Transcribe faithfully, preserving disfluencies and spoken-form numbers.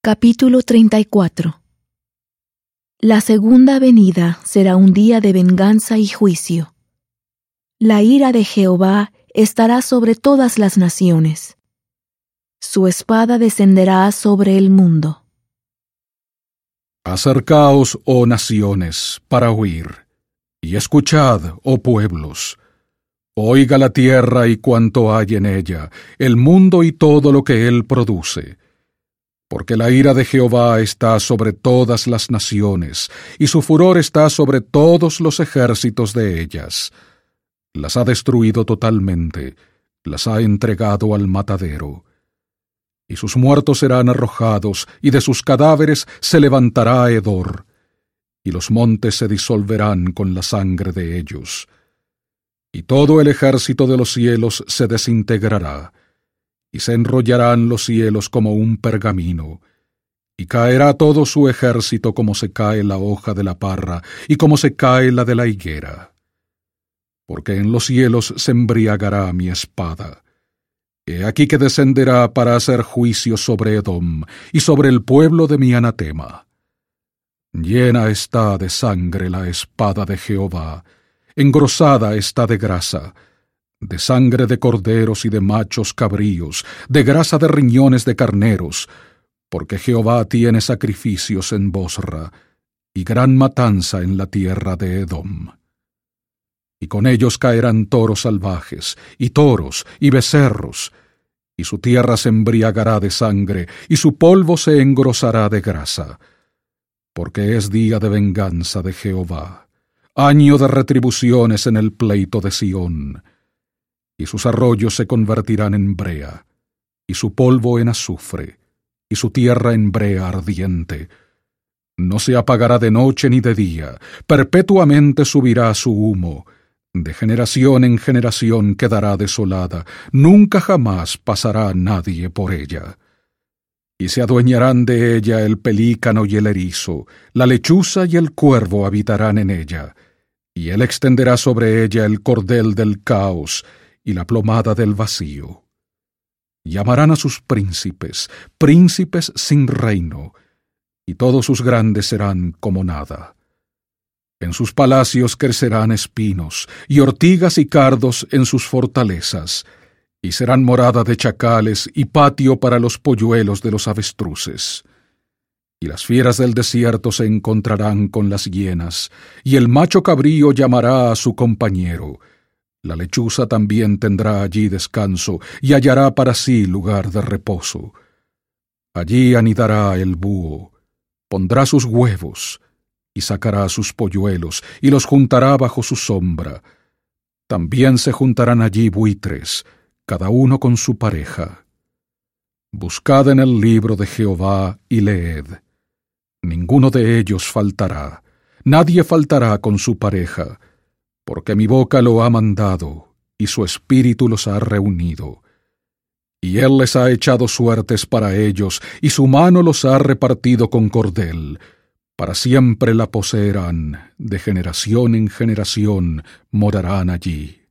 Capítulo treinta y cuatro. La segunda venida será un día de venganza y juicio. La ira de Jehová estará sobre todas las naciones. Su espada descenderá sobre el mundo. Acercaos, oh naciones, para oír, y escuchad, oh pueblos. Oiga la tierra y cuanto hay en ella, el mundo y todo lo que él produce. Porque la ira de Jehová está sobre todas las naciones, y su furor está sobre todos los ejércitos de ellas. Las ha destruido totalmente, las ha entregado al matadero. Y sus muertos serán arrojados, y de sus cadáveres se levantará hedor, y los montes se disolverán con la sangre de ellos. Y todo el ejército de los cielos se desintegrará, y se enrollarán los cielos como un pergamino, y caerá todo su ejército como se cae la hoja de la parra, y como se cae la de la higuera. Porque en los cielos se embriagará mi espada. He aquí que descenderá para hacer juicio sobre Edom, y sobre el pueblo de mi anatema. Llena está de sangre la espada de Jehová, engrosada está de grasa, de sangre de corderos y de machos cabríos, de grasa de riñones de carneros, porque Jehová tiene sacrificios en Bosra, y gran matanza en la tierra de Edom. Y con ellos caerán toros salvajes, y toros, y becerros, y su tierra se embriagará de sangre, y su polvo se engrosará de grasa, porque es día de venganza de Jehová, año de retribuciones en el pleito de Sión. Y sus arroyos se convertirán en brea, y su polvo en azufre, y su tierra en brea ardiente. No se apagará de noche ni de día, perpetuamente subirá su humo, de generación en generación quedará desolada, nunca jamás pasará nadie por ella. Y se adueñarán de ella el pelícano y el erizo, la lechuza y el cuervo habitarán en ella, y él extenderá sobre ella el cordel del caos, y la plomada del vacío. Llamarán a sus príncipes, príncipes sin reino, y todos sus grandes serán como nada. En sus palacios crecerán espinos, y ortigas y cardos en sus fortalezas, y serán morada de chacales y patio para los polluelos de los avestruces. Y las fieras del desierto se encontrarán con las hienas, y el macho cabrío llamará a su compañero. La lechuza también tendrá allí descanso, y hallará para sí lugar de reposo. Allí anidará el búho, pondrá sus huevos, y sacará sus polluelos, y los juntará bajo su sombra. También se juntarán allí buitres, cada uno con su pareja. Buscad en el libro de Jehová y leed. Ninguno de ellos faltará, nadie faltará con su pareja, porque mi boca lo ha mandado, y su espíritu los ha reunido. Y él les ha echado suertes para ellos, y su mano los ha repartido con cordel. Para siempre la poseerán, de generación en generación morarán allí.